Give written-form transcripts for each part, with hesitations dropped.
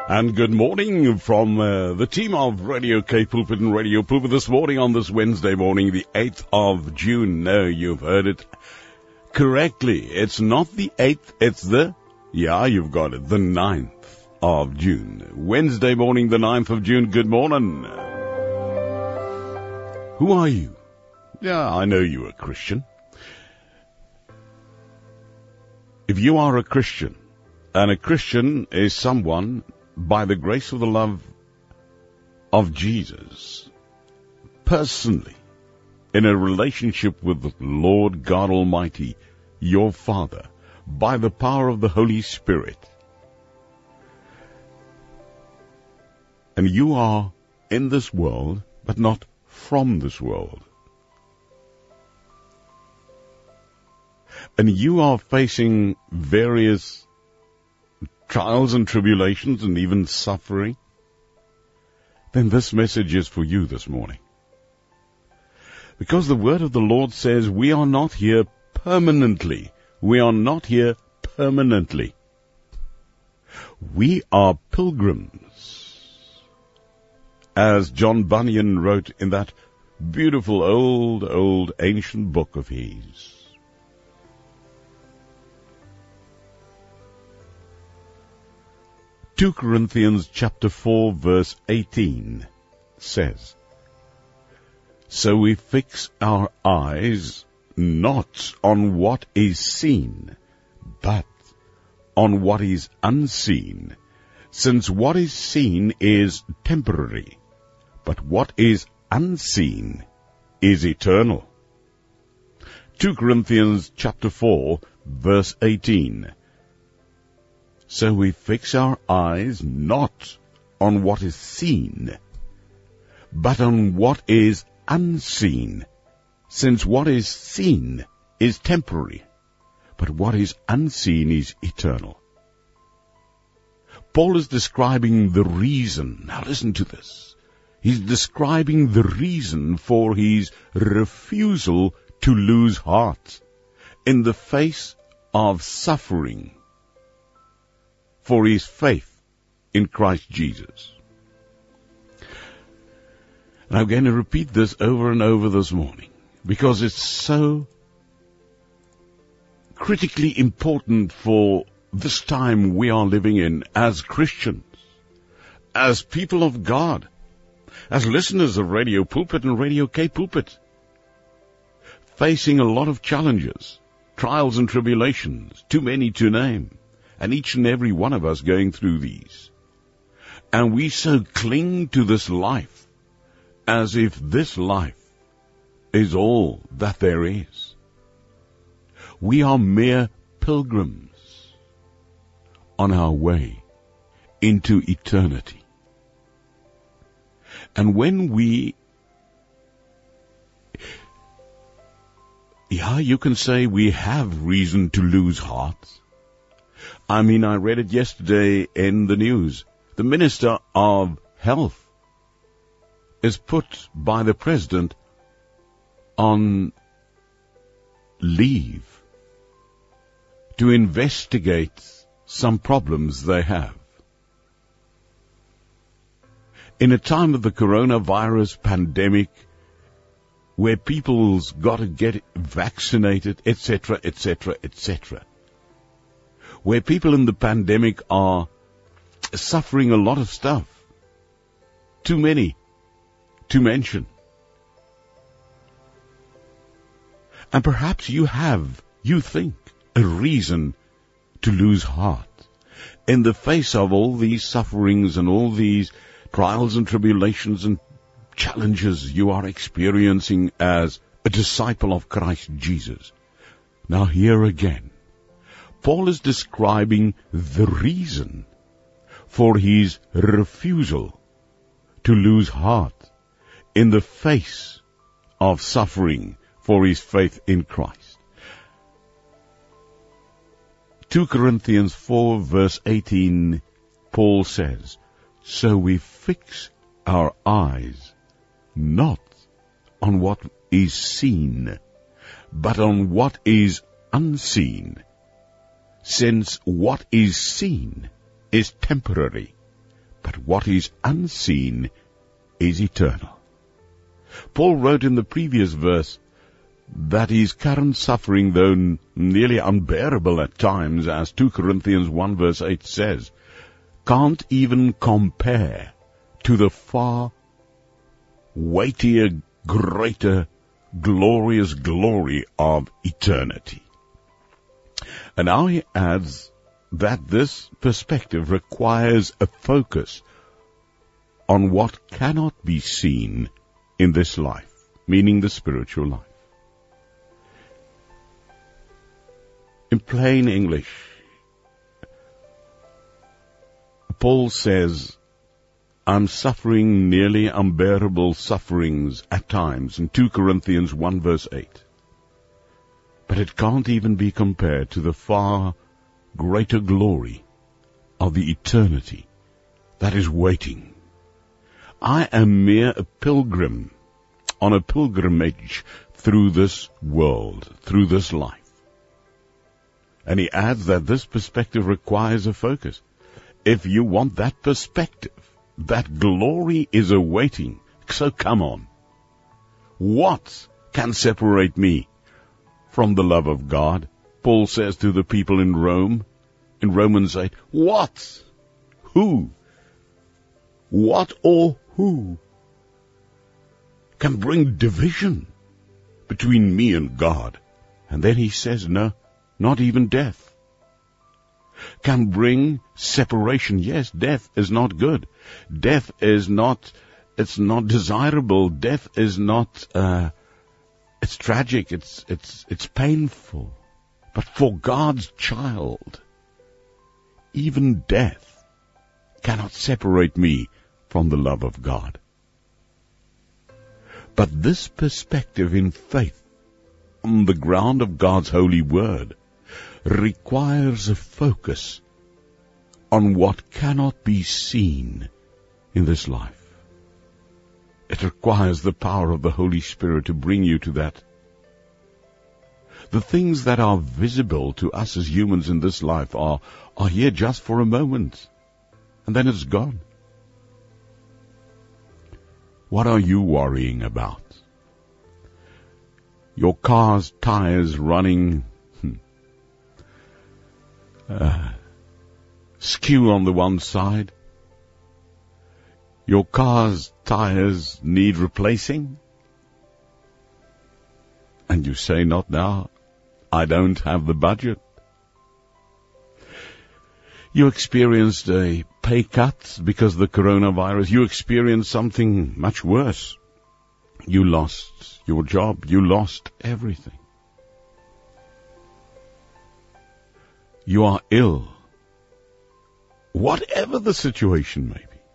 And good morning from the team of Radio K Pulpit and Radio Pulpit this morning on this Wednesday morning, the 8th of June. No, you've heard it correctly. It's not the 8th, it's you've got it, the 9th of June. Wednesday morning, the 9th of June. Good morning. Who are you? Yeah, I know you're a Christian. If you are a Christian, and a Christian is someone by the grace of the love of Jesus, personally, in a relationship with the Lord God Almighty, your Father, by the power of the Holy Spirit. And you are in this world, but not from this world. And you are facing various trials and tribulations and even suffering, then this message is for you this morning. Because the word of the Lord says we are not here permanently. We are not here permanently. We are pilgrims. As John Bunyan wrote in that beautiful old ancient book of his. 2 Corinthians chapter 4 verse 18 says, "So we fix our eyes not on what is seen, but on what is unseen, since what is seen is temporary, but what is unseen is eternal." 2 Corinthians chapter 4 verse 18. So we fix our eyes not on what is seen, but on what is unseen, since what is seen is temporary, but what is unseen is eternal. Paul is describing the reason. Now listen to this. He's describing the reason for his refusal to lose heart in the face of suffering for his faith in Christ Jesus. And I'm going to repeat this over and over this morning because it's so critically important for this time we are living in as Christians, as people of God, as listeners of Radio Pulpit and Radio K Pulpit, facing a lot of challenges, trials and tribulations, too many to name. And each and every one of us going through these. And we so cling to this life as if this life is all that there is. We are mere pilgrims on our way into eternity. And when you can say we have reason to lose heart. I mean, I read it yesterday in the news. The Minister of Health is put by the President on leave to investigate some problems they have. In a time of the coronavirus pandemic, where people's got to get vaccinated, etc., etc., etc., where people in the pandemic are suffering a lot of stuff. Too many to mention. And perhaps you think, a reason to lose heart in the face of all these sufferings and all these trials and tribulations and challenges you are experiencing as a disciple of Christ Jesus. Now here again, Paul is describing the reason for his refusal to lose heart in the face of suffering for his faith in Christ. 2 Corinthians 4 verse 18, Paul says, "So we fix our eyes not on what is seen, but on what is unseen, since what is seen is temporary, but what is unseen is eternal. Paul wrote in the previous verse that his current suffering, though nearly unbearable at times, as 2 Corinthians 1 verse 8 says, can't even compare to the far weightier, greater, glorious glory of eternity. And now he adds that this perspective requires a focus on what cannot be seen in this life, meaning the spiritual life. In plain English, Paul says, I'm suffering nearly unbearable sufferings at times in 2 Corinthians 1 verse 8. But it can't even be compared to the far greater glory of the eternity that is waiting. I am mere a pilgrim on a pilgrimage through this world, through this life. And he adds that this perspective requires a focus. If you want that perspective, that glory is awaiting. So come on. What can separate me from the love of God? Paul says to the people in Rome, in Romans 8, what? Who? What or who can bring division between me and God? And then he says, no, not even death can bring separation. Yes, death is not good. Death is not, it's not desirable. Death is not, it's tragic. It's painful. But for God's child, even death cannot separate me from the love of God. But this perspective in faith on the ground of God's holy word requires a focus on what cannot be seen in this life. It requires the power of the Holy Spirit to bring you to that. The things that are visible to us as humans in this life are here just for a moment, and then it's gone. What are you worrying about? Your car's tires running skew on the one side. Your car's tires need replacing. And you say, not now. I don't have the budget. You experienced a pay cut because of the coronavirus. You experienced something much worse. You lost your job. You lost everything. You are ill. Whatever the situation may be.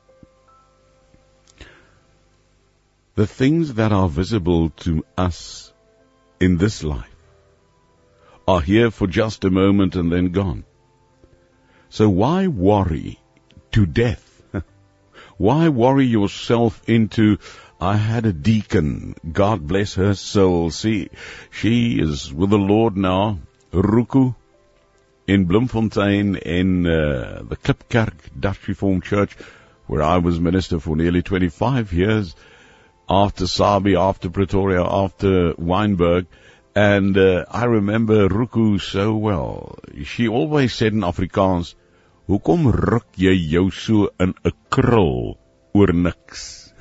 The things that are visible to us in this life are here for just a moment and then gone. So why worry to death? Why worry yourself into, I had a deacon, God bless her soul. See, she is with the Lord now, Ruku, in Bloemfontein, in the Klipkerk Dutch Reformed Church, where I was minister for nearly 25 years, after Sabi, after Pretoria, after Wynberg. And I remember Ruku so well. She always said in Afrikaans, hoekom ruk jy jou so in 'n krul oor niks?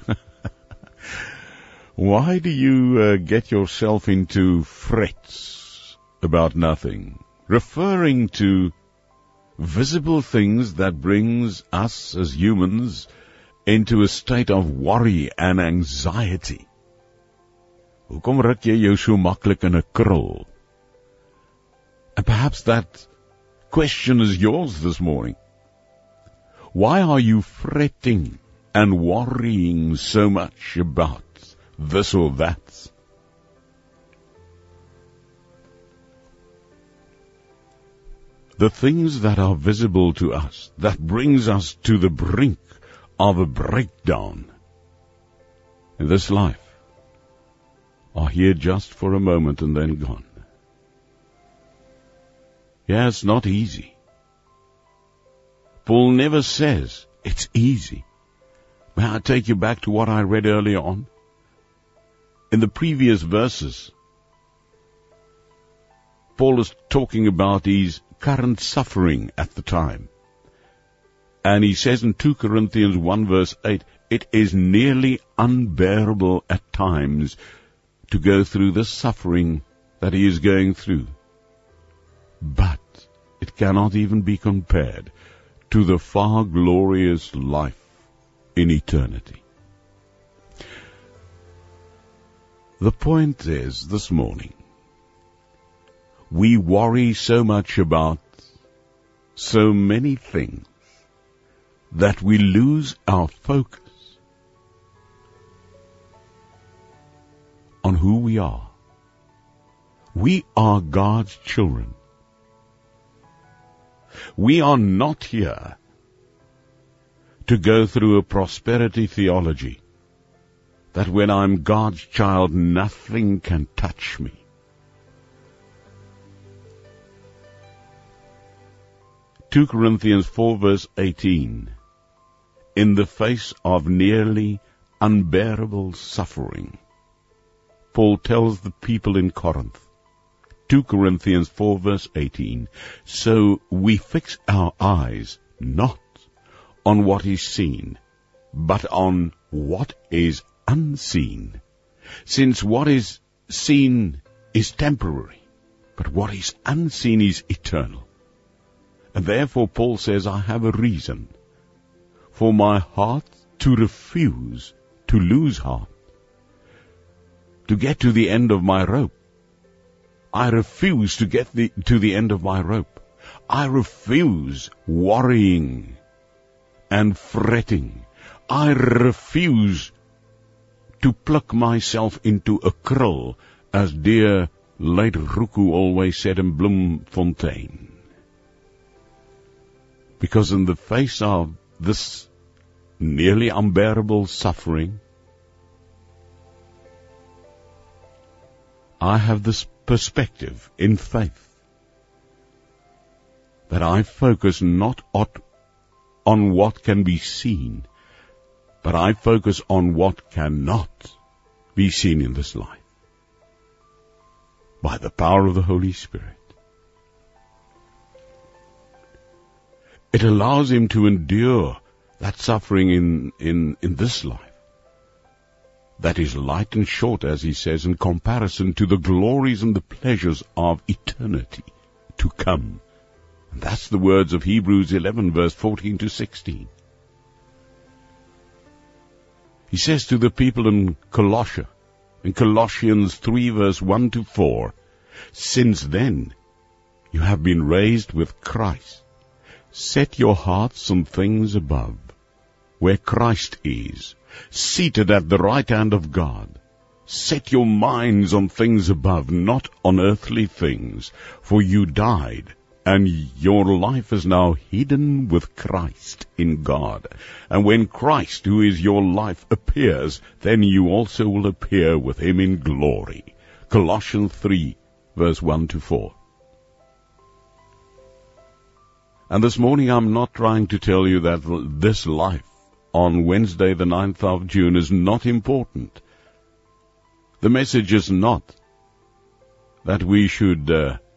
Why do you get yourself into frets about nothing? Referring to visible things that brings us as humans into a state of worry and anxiety. Hoekom ruk jy jou so maklik in 'n krul? And perhaps that question is yours this morning. Why are you fretting and worrying so much about this or that? The things that are visible to us, that brings us to the brink of a breakdown in this life, are here just for a moment and then gone. Yeah, it's not easy. Paul never says It's easy. May I take you back to what I read earlier on? In the previous verses, Paul is talking about his current suffering at the time. And he says in 2 Corinthians 1 verse 8, it is nearly unbearable at times to go through the suffering that he is going through. But it cannot even be compared to the far glorious life in eternity. The point is, this morning, we worry so much about so many things that we lose our focus on who we are. We are God's children. We are not here to go through a prosperity theology that when I'm God's child, nothing can touch me. 2 Corinthians 4 verse 18, in the face of nearly unbearable suffering, Paul tells the people in Corinth, 2 Corinthians 4 verse 18, so we fix our eyes not on what is seen, but on what is unseen, since what is seen is temporary, but what is unseen is eternal. And therefore Paul says, I have a reason for my heart to refuse to lose heart, to get to the end of my rope. I refuse to get to the end of my rope. I refuse worrying and fretting. I refuse to pluck myself into a krill, as dear late Ruku always said in Bloemfontein. Because in the face of this nearly unbearable suffering, I have this perspective in faith that I focus not on what can be seen, but I focus on what cannot be seen in this life by the power of the Holy Spirit. It allows him to endure that suffering in this life that is light and short, as he says, in comparison to the glories and the pleasures of eternity to come. And that's the words of Hebrews 11 verse 14 to 16. He says to the people in Colossians 3 verse 1 to 4, since then you have been raised with Christ. Set your hearts on things above, where Christ is, seated at the right hand of God. Set your minds on things above, not on earthly things, for you died, and your life is now hidden with Christ in God. And when Christ, who is your life, appears, then you also will appear with him in glory. Colossians 3, verse 1 to 4. And this morning I'm not trying to tell you that this life on Wednesday the 9th of June is not important. The message is not that we should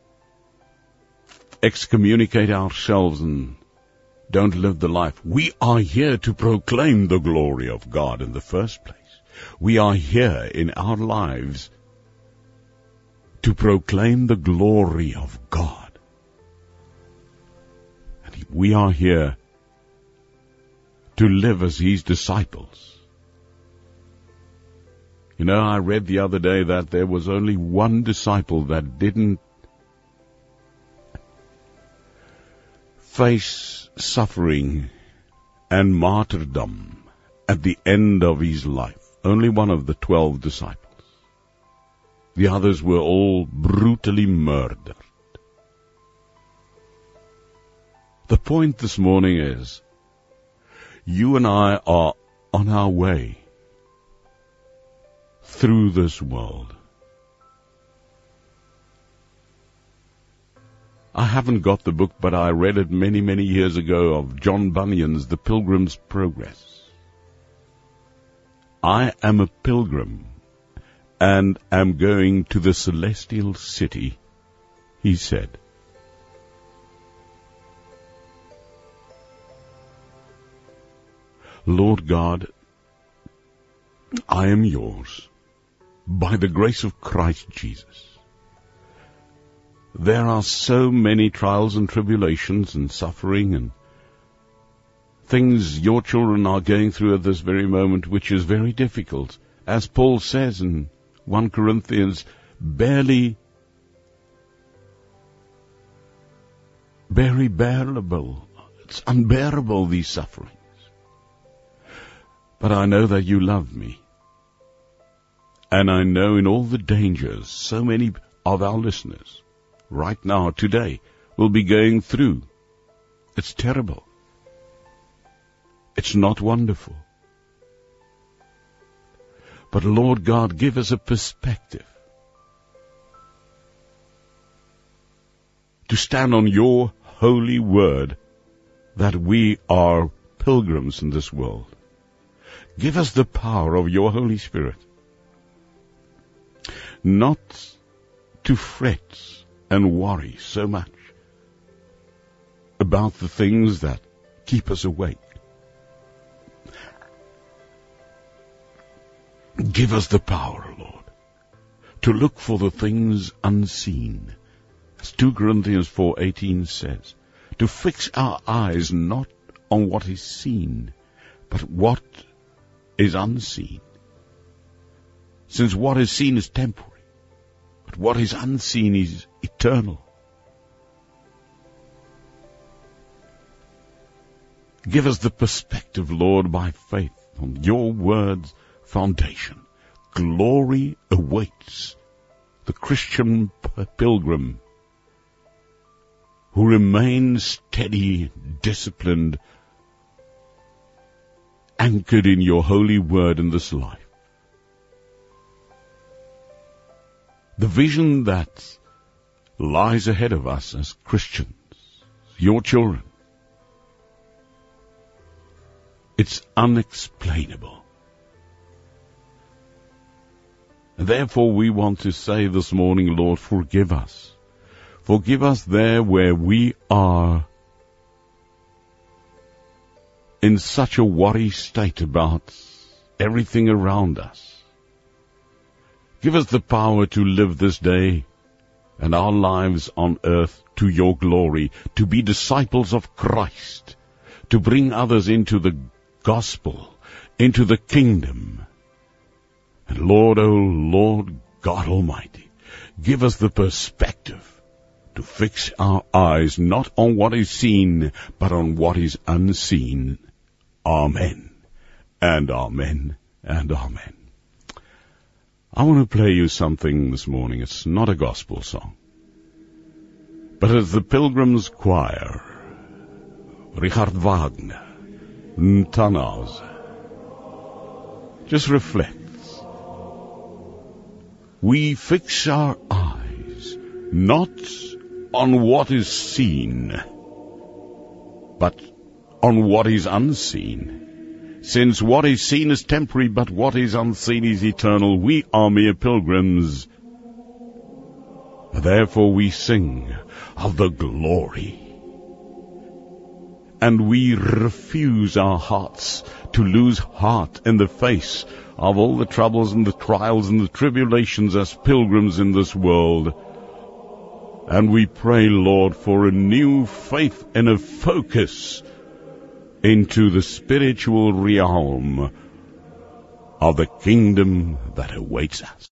excommunicate ourselves and don't live the life. We are here to proclaim the glory of God in the first place. We are here in our lives to proclaim the glory of God. And we are here to live as his disciples. You know, I read the other day that there was only one disciple that didn't face suffering and martyrdom at the end of his life. Only one of the 12 disciples. The others were all brutally murdered. The point this morning is, you and I are on our way through this world. I haven't got the book, but I read it many, many years ago, of John Bunyan's The Pilgrim's Progress. I am a pilgrim and am going to the celestial city, he said. Lord God, I am yours by the grace of Christ Jesus. There are so many trials and tribulations and suffering and things your children are going through at this very moment, which is very difficult. As Paul says in 1 Corinthians, very bearable. It's unbearable, these sufferings. But I know that you love me. And I know in all the dangers, so many of our listeners, right now, today, will be going through. It's terrible. It's not wonderful. But Lord God, give us a perspective to stand on your holy word that we are pilgrims in this world. Give us the power of your Holy Spirit not to fret and worry so much about the things that keep us awake. Give us the power, Lord, to look for the things unseen. As 2 Corinthians 4:18 says, to fix our eyes not on what is seen, but what is unseen. Since what is seen is temporary, but what is unseen is eternal. Give us the perspective, Lord, by faith on your word's foundation. Glory awaits the Christian pilgrim who remains steady, disciplined, anchored in your holy word in this life. The vision that lies ahead of us as Christians, your children, it's unexplainable. And therefore we want to say this morning, Lord, forgive us. Forgive us there where we are in such a worry state about everything around us. Give us the power to live this day and our lives on earth to your glory, to be disciples of Christ, to bring others into the gospel, into the kingdom. And Lord, oh Lord God Almighty, give us the perspective to fix our eyes not on what is seen, but on what is unseen. Amen, and amen, and amen. I want to play you something this morning. It's not a gospel song, but it's the Pilgrim's Choir, Richard Wagner, Tannhäuser. Just reflect. We fix our eyes not on what is seen, but on what is unseen. Since what is seen is temporary, but what is unseen is eternal. We are mere pilgrims. Therefore we sing of the glory. And we refuse our hearts to lose heart in the face of all the troubles and the trials and the tribulations as pilgrims in this world. And we pray, Lord, for a new faith and a focus into the spiritual realm of the kingdom that awaits us.